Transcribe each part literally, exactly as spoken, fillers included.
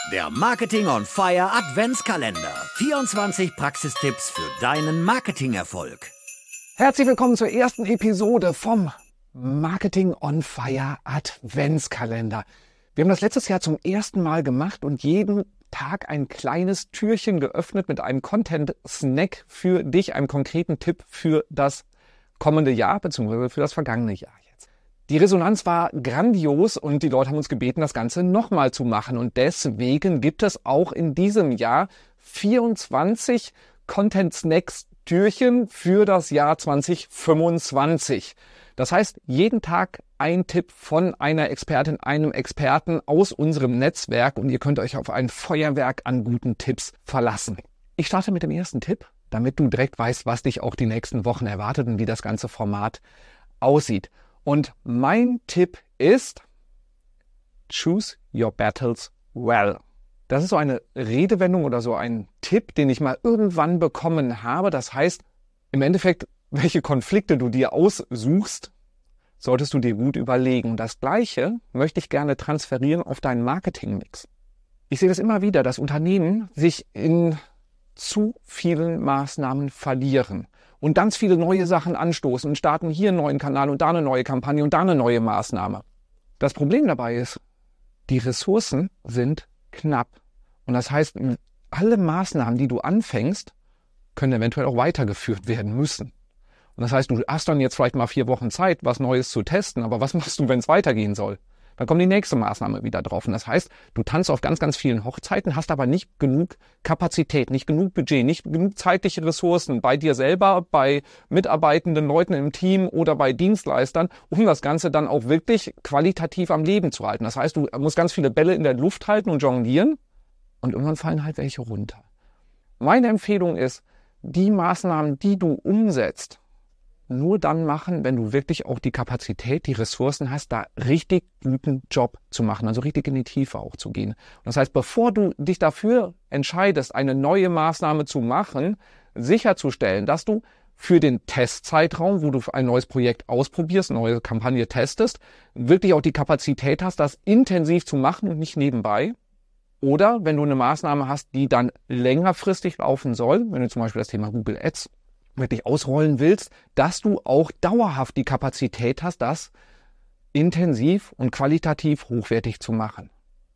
Der Marketing on Fire Adventskalender. vierundzwanzig Praxistipps für deinen Marketingerfolg. Herzlich willkommen zur ersten Episode vom Marketing on Fire Adventskalender. Wir haben das letztes Jahr zum ersten Mal gemacht und jeden Tag ein kleines Türchen geöffnet mit einem Content-Snack für dich, einem konkreten Tipp für das kommende Jahr bzw. für das vergangene Jahr jetzt. Die Resonanz war grandios und die Leute haben uns gebeten, das Ganze nochmal zu machen. Und deswegen gibt es auch in diesem Jahr vierundzwanzig Content-Snacks-Türchen für das Jahr zwanzig fünfundzwanzig. Das heißt, jeden Tag ein Tipp von einer Expertin, einem Experten aus unserem Netzwerk und ihr könnt euch auf ein Feuerwerk an guten Tipps verlassen. Ich starte mit dem ersten Tipp, damit du direkt weißt, was dich auch die nächsten Wochen erwartet und wie das ganze Format aussieht. Und mein Tipp ist, choose your battles well. Das ist so eine Redewendung oder so ein Tipp, den ich mal irgendwann bekommen habe. Das heißt, im Endeffekt, welche Konflikte du dir aussuchst, solltest du dir gut überlegen. Das Gleiche möchte ich gerne transferieren auf deinen Marketingmix. Ich sehe das immer wieder, dass Unternehmen sich in zu vielen Maßnahmen verlieren und ganz viele neue Sachen anstoßen und starten hier einen neuen Kanal und da eine neue Kampagne und da eine neue Maßnahme. Das Problem dabei ist, die Ressourcen sind knapp. Und das heißt, alle Maßnahmen, die du anfängst, können eventuell auch weitergeführt werden müssen. Und das heißt, du hast dann jetzt vielleicht mal vier Wochen Zeit, was Neues zu testen, aber was machst du, wenn es weitergehen soll? Dann kommt die nächste Maßnahme wieder drauf. Und das heißt, du tanzt auf ganz, ganz vielen Hochzeiten, hast aber nicht genug Kapazität, nicht genug Budget, nicht genug zeitliche Ressourcen bei dir selber, bei mitarbeitenden Leuten im Team oder bei Dienstleistern, um das Ganze dann auch wirklich qualitativ am Leben zu halten. Das heißt, du musst ganz viele Bälle in der Luft halten und jonglieren und irgendwann fallen halt welche runter. Meine Empfehlung ist, die Maßnahmen, die du umsetzt, nur dann machen, wenn du wirklich auch die Kapazität, die Ressourcen hast, da richtig guten Job zu machen, also richtig in die Tiefe auch zu gehen. Und das heißt, bevor du dich dafür entscheidest, eine neue Maßnahme zu machen, sicherzustellen, dass du für den Testzeitraum, wo du ein neues Projekt ausprobierst, eine neue Kampagne testest, wirklich auch die Kapazität hast, das intensiv zu machen und nicht nebenbei. Oder wenn du eine Maßnahme hast, die dann längerfristig laufen soll, wenn du zum Beispiel das Thema Google Ads wirklich ausrollen willst, dass du auch dauerhaft die Kapazität hast, das intensiv und qualitativ hochwertig zu machen.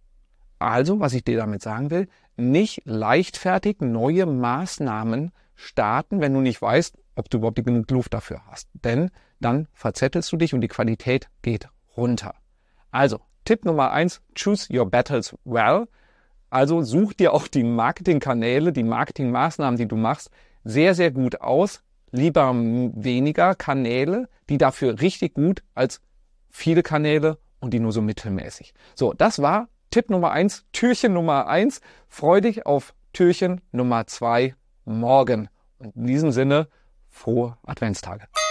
Also, was ich dir damit sagen will, nicht leichtfertig neue Maßnahmen starten, wenn du nicht weißt, ob du überhaupt genug Luft dafür hast. Denn dann verzettelst du dich und die Qualität geht runter. Also, Tipp Nummer eins, choose your battles well. Also such dir auch die Marketingkanäle, die Marketingmaßnahmen, die du machst, sehr, sehr gut aus. Lieber weniger Kanäle, die dafür richtig gut, als viele Kanäle und die nur so mittelmäßig. So, das war Tipp Nummer eins, Türchen Nummer eins. Freu dich auf Türchen Nummer zwei morgen. Und in diesem Sinne, frohe Adventstage.